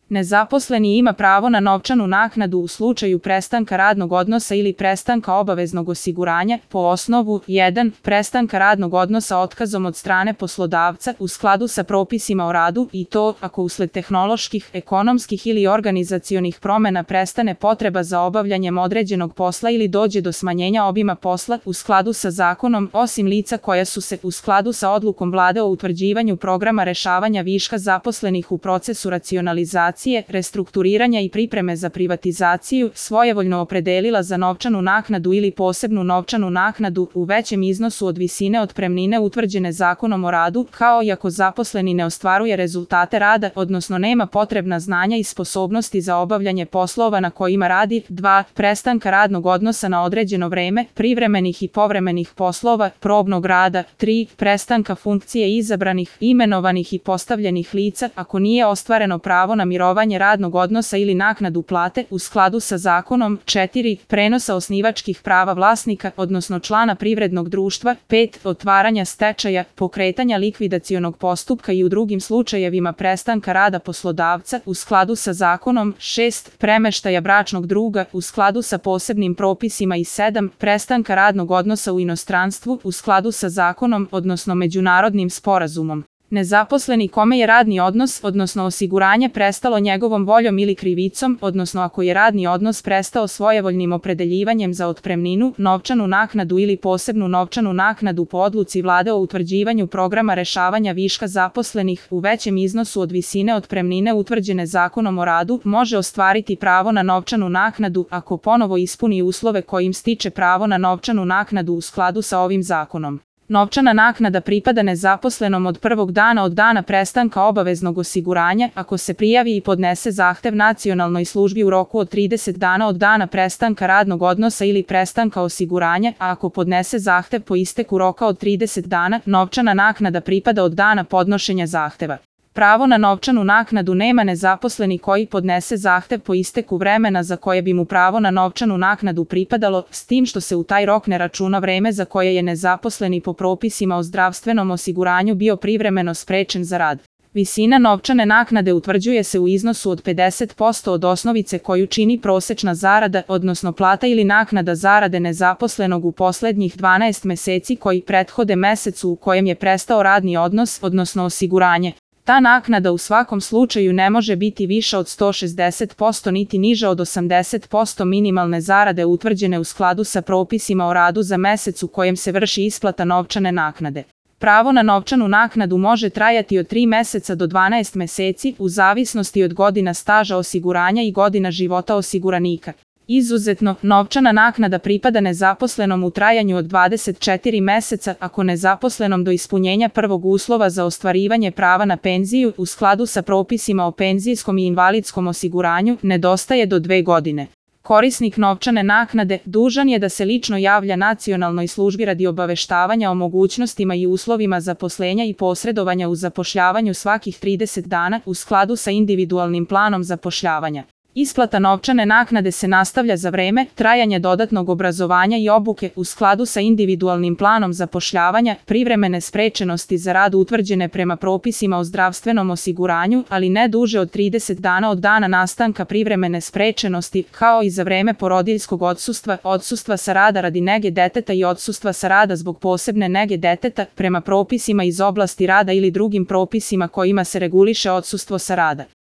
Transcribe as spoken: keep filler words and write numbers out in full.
Nezaposleni ima pravo na novčanu naknadu u slučaju prestanka radnog odnosa ili prestanka obaveznog osiguranja po osnovu jedan. Prestanka radnog odnosa otkazom od strane poslodavca u skladu sa propisima o radu i to ako usled tehnoloških, ekonomskih ili organizacionih promena prestane potreba za obavljanjem određenog posla ili dođe do smanjenja obima posla u skladu sa zakonom, osim lica koja su se u skladu sa odlukom Vlade o utvrđivanju programa rešavanja viška zaposlenih u procesu racionalizacije, restrukturiranja i pripreme za privatizaciju svojevoljno opredelila za novčanu naknadu ili posebnu novčanu naknadu u većem iznosu od visine otpremnine utvrđene Zakonom o radu, kao i ako zaposleni ne ostvaruje rezultate rada, odnosno nema potrebna znanja i sposobnosti za obavljanje poslova na kojima radi. dva. Prestanka radnog odnosa na određeno vreme, privremenih i povremenih poslova, probnog rada. tri. Prestanka funkcije izabranih, imenovanih i postavljenih lica ako nije ostvareno pravo na mirovanje radnog odnosa ili naknadu plate u skladu sa zakonom. četiri. Prenosa osnivačkih prava vlasnika, odnosno člana privrednog društva. pet. Otvaranja stečaja, pokretanja likvidacionog postupka i u drugim slučajevima prestanka rada poslodavca u skladu sa zakonom. šest. Premeštaja bračnog druga u skladu sa posebnim propisima i sedam. Prestanka radnog odnosa u inostranstvu u skladu sa zakonom, odnosno međunarodnim sporazumom. Nezaposleni kome je radni odnos, odnosno osiguranje prestalo njegovom voljom ili krivicom, odnosno ako je radni odnos prestao svojevoljnim opredeljivanjem za otpremninu, novčanu naknadu ili posebnu novčanu naknadu po odluci Vlade o utvrđivanju programa rešavanja viška zaposlenih u većem iznosu od visine otpremnine utvrđene Zakonom o radu, može ostvariti pravo na novčanu naknadu ako ponovo ispuni uslove kojim stiče pravo na novčanu naknadu u skladu sa ovim zakonom. Novčana naknada pripada nezaposlenom od prvog dana od dana prestanka obaveznog osiguranja ako se prijavi i podnese zahtev nacionalnoj službi u roku od trideset dana od dana prestanka radnog odnosa ili prestanka osiguranja, a ako podnese zahtev po isteku roka od trideset dana, novčana naknada pripada od dana podnošenja zahteva. Pravo na novčanu naknadu nema nezaposleni koji podnese zahtev po isteku vremena za koje bi mu pravo na novčanu naknadu pripadalo, s tim što se u taj rok ne računa vreme za koje je nezaposleni po propisima o zdravstvenom osiguranju bio privremeno sprečen za rad. Visina novčane naknade utvrđuje se u iznosu od pedeset posto od osnovice koju čini prosečna zarada, odnosno plata ili naknada zarade nezaposlenog u poslednjih dvanaest meseci koji prethode mesecu u kojem je prestao radni odnos, odnosno osiguranje. Ta naknada u svakom slučaju ne može biti viša od sto šezdeset posto niti niža od osamdeset posto minimalne zarade utvrđene u skladu sa propisima o radu za mesec u kojem se vrši isplata novčane naknade. Pravo na novčanu naknadu može trajati od tri meseca do dvanaest meseci u zavisnosti od godina staža osiguranja i godina života osiguranika. Izuzetno, novčana naknada pripada nezaposlenom u trajanju od dvadeset četiri meseca ako nezaposlenom do ispunjenja prvog uslova za ostvarivanje prava na penziju u skladu sa propisima o penzijskom i invalidskom osiguranju nedostaje do dve godine. Korisnik novčane naknade dužan je da se lično javlja nacionalnoj službi radi obaveštavanja o mogućnostima i uslovima zaposlenja i posredovanja u zapošljavanju svakih trideset dana u skladu sa individualnim planom zapošljavanja. Isplata novčane naknade se nastavlja za vreme trajanja dodatnog obrazovanja i obuke u skladu sa individualnim planom zapošljavanja, privremene sprečenosti za rad utvrđene prema propisima o zdravstvenom osiguranju, ali ne duže od trideset dana od dana nastanka privremene sprečenosti, kao i za vreme porodiljskog odsustva, odsustva sa rada radi nege deteta i odsustva sa rada zbog posebne nege deteta prema propisima iz oblasti rada ili drugim propisima kojima se reguliše odsustvo sa rada.